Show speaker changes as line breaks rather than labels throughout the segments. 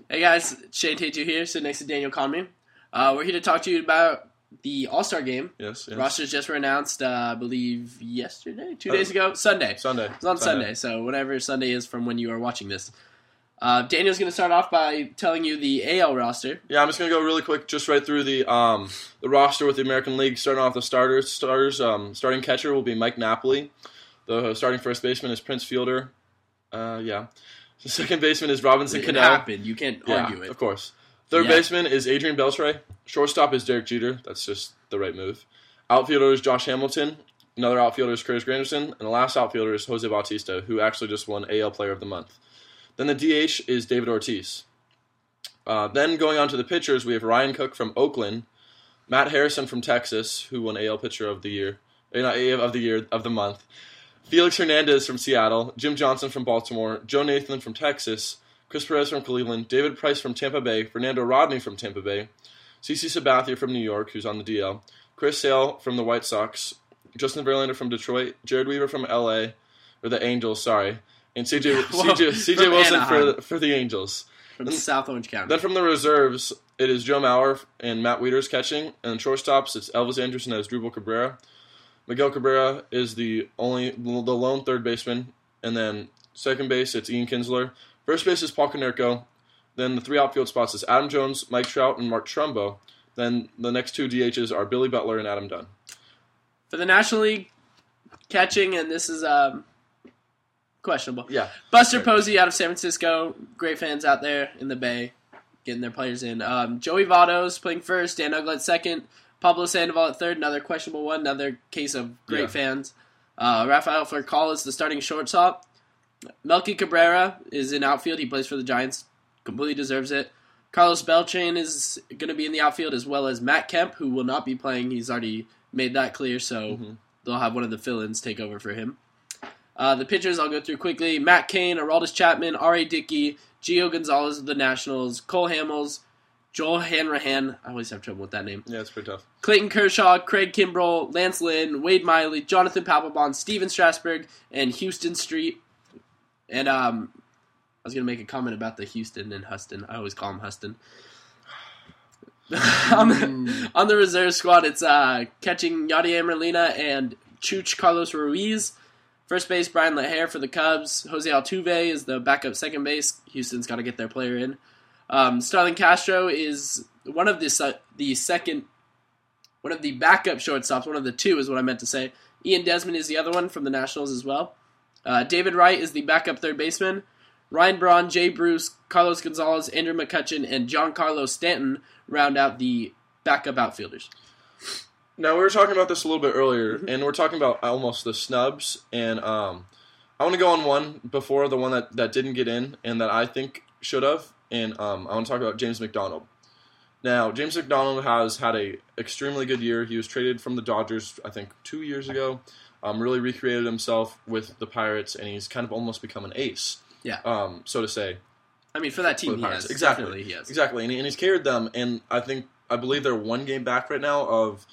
Hey guys, Shane Tatu here, sitting next to Daniel Conley. We're here to talk to you about the All-Star Game.
Yes.
Rosters just were announced, I believe, yesterday? 2 days ago? Sunday. It was on Sunday, so whatever Sunday is from when you are watching this. Daniel's going to start off by telling you the AL roster.
Yeah, I'm just going to go really quick, just right through the roster with the American League, starting off the starters. Starting catcher will be Mike Napoli. The starting first baseman is Prince Fielder. The second baseman is Robinson Cano.
It happened. You can't argue it.
Of course. Third baseman is Adrian Beltre. Shortstop is Derek Jeter. That's just the right move. Outfielder is Josh Hamilton. Another outfielder is Curtis Granderson. And the last outfielder is Jose Bautista, who actually just won AL Player of the Month. Then the DH is David Ortiz. Then going on to the pitchers, we have Ryan Cook from Oakland, Matt Harrison from Texas, who won AL Pitcher of the Year, of the month. Felix Hernandez from Seattle, Jim Johnson from Baltimore, Joe Nathan from Texas, Chris Perez from Cleveland, David Price from Tampa Bay, Fernando Rodney from Tampa Bay, CC Sabathia from New York, who's on the DL, Chris Sale from the White Sox, Justin Verlander from Detroit, Jared Weaver from the Angels, and CJ Wilson for the Angels.
From South Orange County.
Then from the reserves, it is Joe Mauer and Matt Wieters catching, and shortstops, it's Elvis Andrus and Asdrubal Cabrera. Miguel Cabrera is the lone third baseman, and then second base, it's Ian Kinsler. First base is Paul Konerko. Then the three outfield spots is Adam Jones, Mike Trout, and Mark Trumbo. Then the next two DHs are Billy Butler and Adam Dunn.
For the National League, catching, and this is questionable.
Yeah.
Buster Posey out of San Francisco. Great fans out there in the Bay getting their players in. Joey Votto's playing first, Dan Uggla at second. Pablo Sandoval at third, another questionable one, another case of great fans. Rafael Furcal is the starting shortstop. Melky Cabrera is in outfield. He plays for the Giants. Completely deserves it. Carlos Beltran is going to be in the outfield, as well as Matt Kemp, who will not be playing. He's already made that clear, so they'll have one of the fill-ins take over for him. The pitchers I'll go through quickly. Matt Cain, Aroldis Chapman, R.A. Dickey, Gio Gonzalez of the Nationals, Cole Hamels, Joel Hanrahan. I always have trouble with that name.
Yeah, it's pretty tough.
Clayton Kershaw, Craig Kimbrell, Lance Lynn, Wade Miley, Jonathan Papelbon, Steven Strasburg, and Houston Street. And I was going to make a comment about the Houston and Huston. I always call him Huston. on the reserve squad, it's catching Yadier Molina and Chooch Carlos Ruiz. First base, Brian LaHair for the Cubs. Jose Altuve is the backup second base. Houston's got to get their player in. Starlin Castro is one of the backup shortstops. One of the two is what I meant to say. Ian Desmond is the other one from the Nationals as well. David Wright is the backup third baseman. Ryan Braun, Jay Bruce, Carlos Gonzalez, Andrew McCutchen, and Giancarlo Stanton round out the backup outfielders.
Now, we were talking about this a little bit earlier, and we're talking about almost the snubs, and I want to go on one before the one that didn't get in and that I think should have, and I want to talk about James McDonald. Now, James McDonald has had a extremely good year. He was traded from the Dodgers, I think, 2 years ago. Really recreated himself with the Pirates, and he's kind of almost become an ace.
Yeah.
So to say.
I mean, for that team, he has.
Exactly.
Definitely he has.
Exactly, and he's carried them, and I believe they're one game back right now of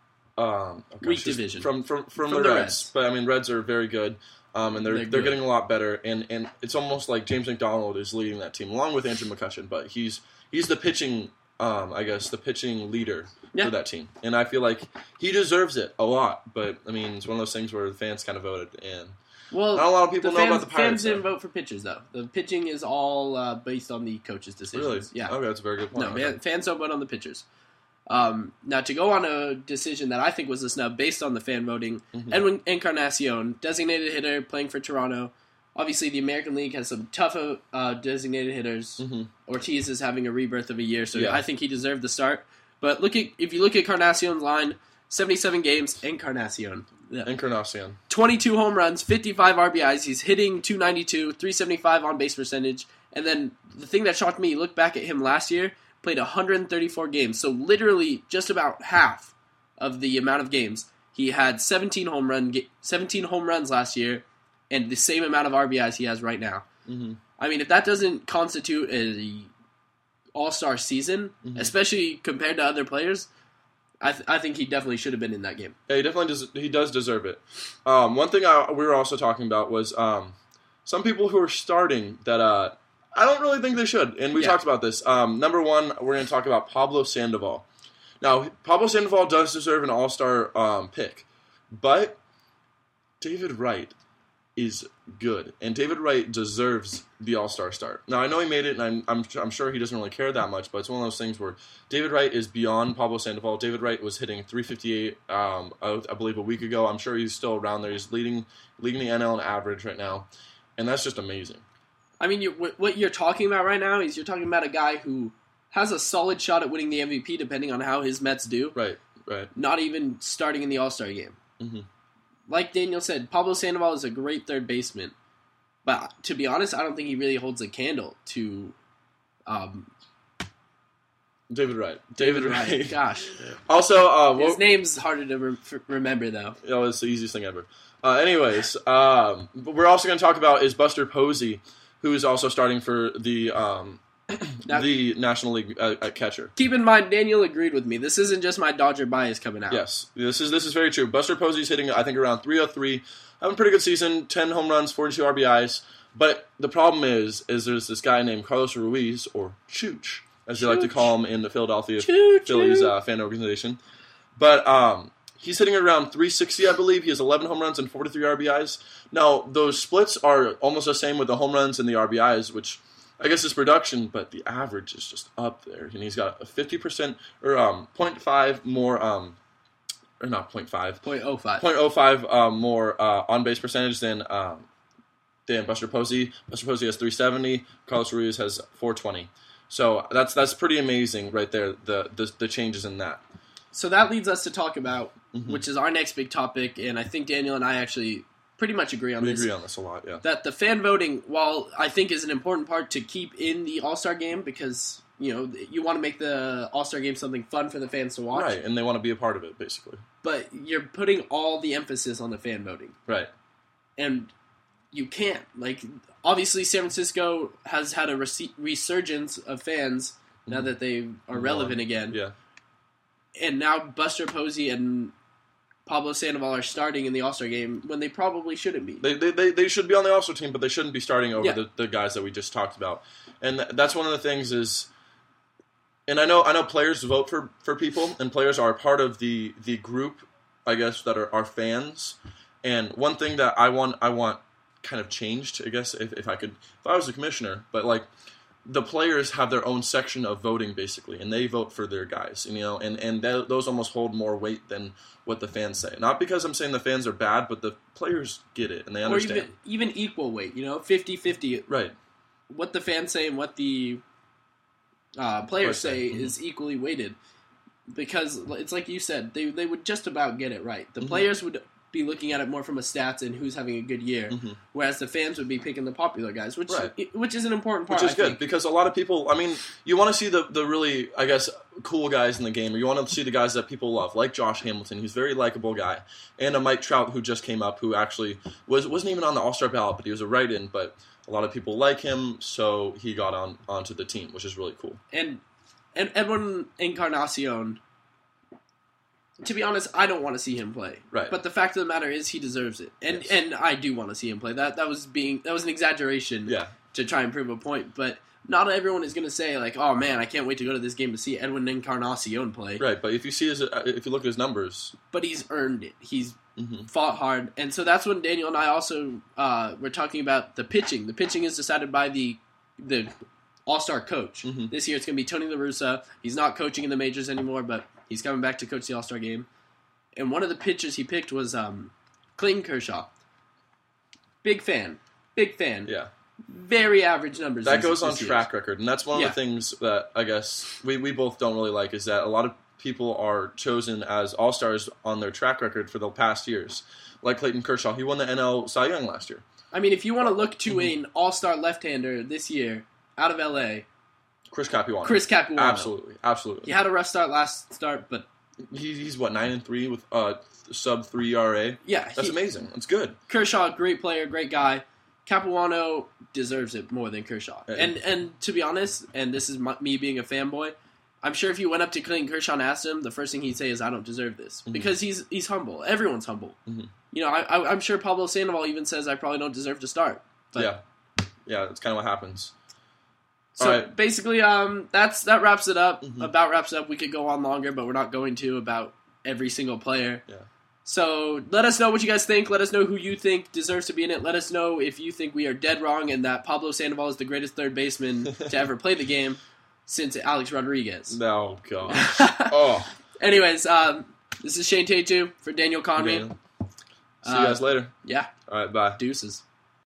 weak division
from the Reds. But I mean, Reds are very good, and they're getting a lot better, and it's almost like James McDonald is leading that team along with Andrew McCutchen, but he's the pitching. The pitching leader for that team. And I feel like he deserves it a lot. But, I mean, it's one of those things where the fans kind of voted. And not a lot of people know about the Pirates.
Fans didn't vote for pitchers, though. The pitching is all based on the coach's decisions.
Really?
Yeah.
Okay, that's a very good point.
No, fans don't vote on the pitchers. Now, to go on a decision that I think was a snub based on the fan voting, Edwin Encarnacion, designated hitter, playing for Toronto. Obviously, the American League has some tough designated hitters. Ortiz is having a rebirth of a year, so I think he deserved the start. But if you look at Encarnacion's line, 77 games, Encarnacion. 22 home runs, 55 RBIs. He's hitting .292, 375 on-base percentage. And then the thing that shocked me, you look back at him last year, played 134 games. So literally just about half of the amount of games. He had 17 home runs last year, and the same amount of RBIs he has right now. I mean, if that doesn't constitute an all-star season, especially compared to other players, I think he definitely should have been in that game.
Yeah, he does deserve it. One thing we were also talking about was some people who are starting that I don't really think they should, and we talked about this. Number one, we're going to talk about Pablo Sandoval. Now, Pablo Sandoval does deserve an all-star pick, but David Wright is good, and David Wright deserves the all-star start. Now, I know he made it, and I'm sure he doesn't really care that much, but it's one of those things where David Wright is beyond Pablo Sandoval. David Wright was hitting 358, I believe, a week ago. I'm sure he's still around there. He's leading the NL in average right now, and that's just amazing.
I mean, what you're talking about right now is you're talking about a guy who has a solid shot at winning the MVP depending on how his Mets do.
Right.
Not even starting in the All-Star game.
Mm-hmm.
Like Daniel said, Pablo Sandoval is a great third baseman. But to be honest, I don't think he really holds a candle to
David Wright.
David Wright. Gosh.
Also,
his name's harder to remember, though.
Oh, it's the easiest thing ever. Anyways, we're also going to talk about is Buster Posey, who is also starting for the the National League catcher.
Keep in mind, Daniel agreed with me. This isn't just my Dodger bias coming out.
Yes, this is very true. Buster Posey's hitting, I think, around 303, having a pretty good season, 10 home runs, 42 RBIs. But the problem is there's this guy named Carlos Ruiz, or Chooch, as they like to call him in the Philadelphia Phillies fan organization. But he's hitting around 360, I believe. He has 11 home runs and 43 RBIs. Now, those splits are almost the same with the home runs and the RBIs, which I guess is production, but the average is just up there. And he's got a 50% or 0.5 more, or not 0.5.
0.05.
0.05 more on-base percentage than Buster Posey. Buster Posey has 370. Carlos Ruiz has 420. So that's pretty amazing right there, the changes in that.
So that leads us to talk about, which is our next big topic, and I think Daniel and I actually pretty much agree on this.
We agree on this a lot, yeah.
That the fan voting, while I think is an important part to keep in the All-Star game because, you want to make the All-Star game something fun for the fans to watch.
Right, and they want to be a part of it, basically.
But you're putting all the emphasis on the fan voting.
Right.
And you can't. Like, obviously San Francisco has had a resurgence of fans now that they are relevant again.
Yeah.
And now Buster Posey and Pablo Sandoval are starting in the All-Star game when they probably shouldn't be.
They should be on the All-Star team, but they shouldn't be starting over the guys that we just talked about. And that's one of the things is, and I know players vote for people, and players are a part of the group, I guess, that are our fans. And one thing that I want kind of changed, I guess, if I was a commissioner, but like, the players have their own section of voting, basically, and they vote for their guys, and those almost hold more weight than what the fans say. Not because I'm saying the fans are bad, but the players get it, and they understand.
Or even equal weight, 50-50.
Right.
What the fans say and what the players say is equally weighted. Because it's like you said, they would just about get it right. The players would be looking at it more from a stats and who's having a good year, whereas the fans would be picking the popular guys, which is an important part.
Which is good, because a lot of people, I mean, you want to see the really, I guess, cool guys in the game, or you want to see the guys that people love, like Josh Hamilton, who's a very likable guy, and a Mike Trout who just came up, who actually wasn't even on the All-Star ballot, but he was a write-in, but a lot of people like him, so he got onto the team, which is really cool.
And Edwin Encarnacion, to be honest, I don't want to see him play.
Right.
But the fact of the matter is he deserves it. And I do want to see him play. That was an exaggeration to try and prove a point. But not everyone is going to say, like, oh man, I can't wait to go to this game to see Edwin Encarnacion play.
Right, but if you look at his numbers.
But he's earned it. He's fought hard. And so that's when Daniel and I also were talking about the pitching. The pitching is decided by the All-Star coach. This year it's going to be Tony La Russa. He's not coaching in the majors anymore, but he's coming back to coach the All-Star game. And one of the pitchers he picked was Clayton Kershaw. Big fan.
Yeah.
Very average numbers.
That goes on track record. And that's one of the things that I guess we both don't really like, is that a lot of people are chosen as All-Stars on their track record for the past years. Like Clayton Kershaw. He won the NL Cy Young last year. I
mean, if you want to look to an All-Star left-hander this year out of L.A.,
Chris Capuano. Absolutely.
He had a rough last start, but
he's 9-3 with sub 3 ERA.
Yeah,
that's amazing. That's good.
Kershaw, great player, great guy. Capuano deserves it more than Kershaw. And to be honest, and this is me being a fanboy, I'm sure if you went up to Clayton Kershaw and asked him, the first thing he'd say is, "I don't deserve this," because he's humble. Everyone's humble. I'm sure Pablo Sandoval even says, "I probably don't deserve to start." But
yeah, that's kind of what happens.
So
All right.
basically, that wraps it up.
Mm-hmm.
About wraps it up. We could go on longer, but we're not going to about every single player.
Yeah.
So let us know what you guys think. Let us know who you think deserves to be in it. Let us know if you think we are dead wrong and that Pablo Sandoval is the greatest third baseman to ever play the game since Alex Rodriguez.
No, gosh. Oh.
Anyways, this is Shane Tatu for Daniel Conway.
Daniel. See you guys later.
Yeah.
All right, bye.
Deuces.